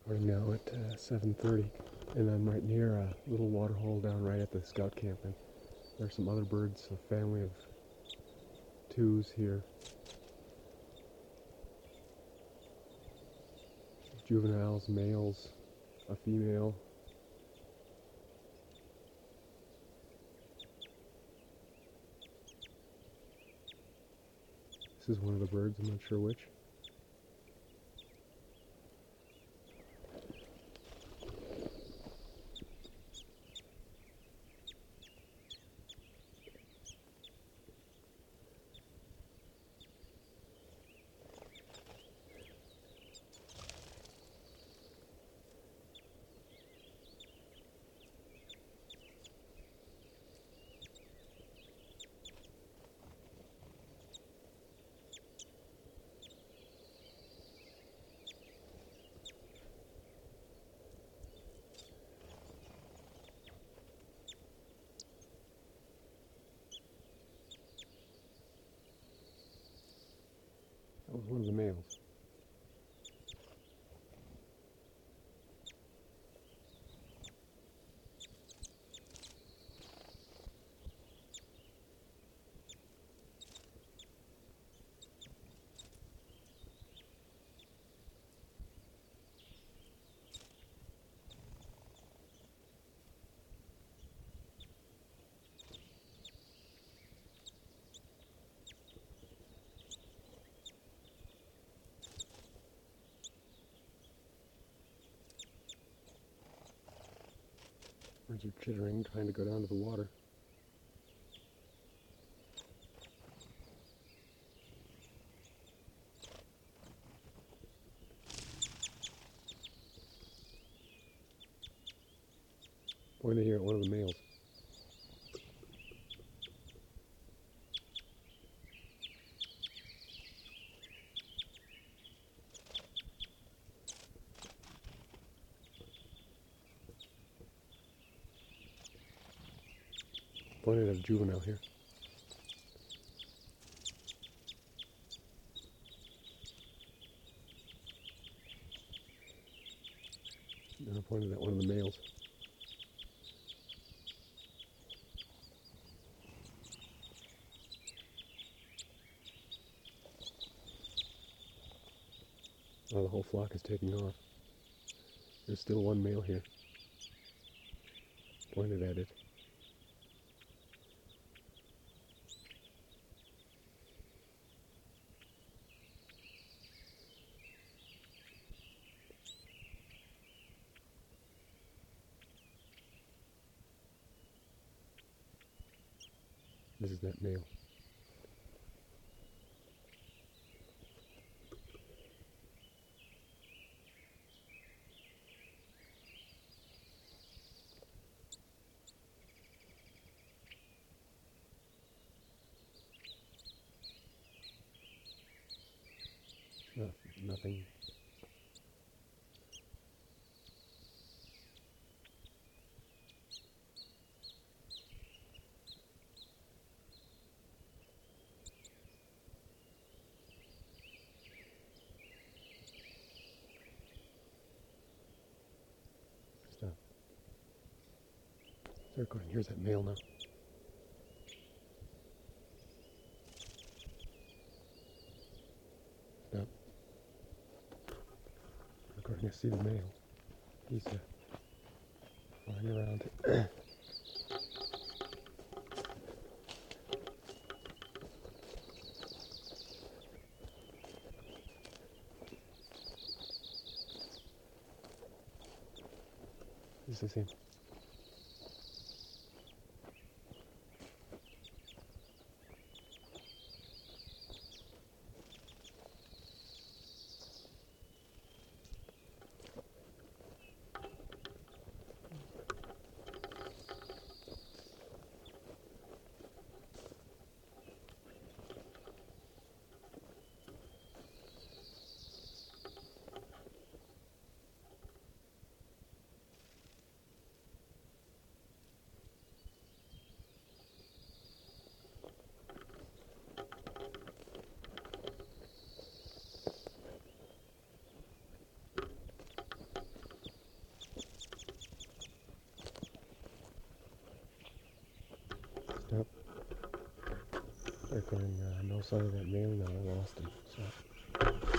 Morning now at 7:30, and I'm right near a little water hole down right at the scout camp, and there's some other birds, a family of twos here. Juveniles, males, a female. This is one of the birds, I'm not sure which. That was one of the males. Birds are chittering, trying to go down to the water. Pointed here at one of the males. Pointed at a juvenile here. And I pointed at one of the males. Oh, the whole flock is taking off. There's still one male here. Pointed at it. This is that male. Nothing. Stop. Start recording. Here's that male now. Stop. Recording. I see the male. He's flying around. This is him. Yep. They're going no sign of that male now. I lost him. So.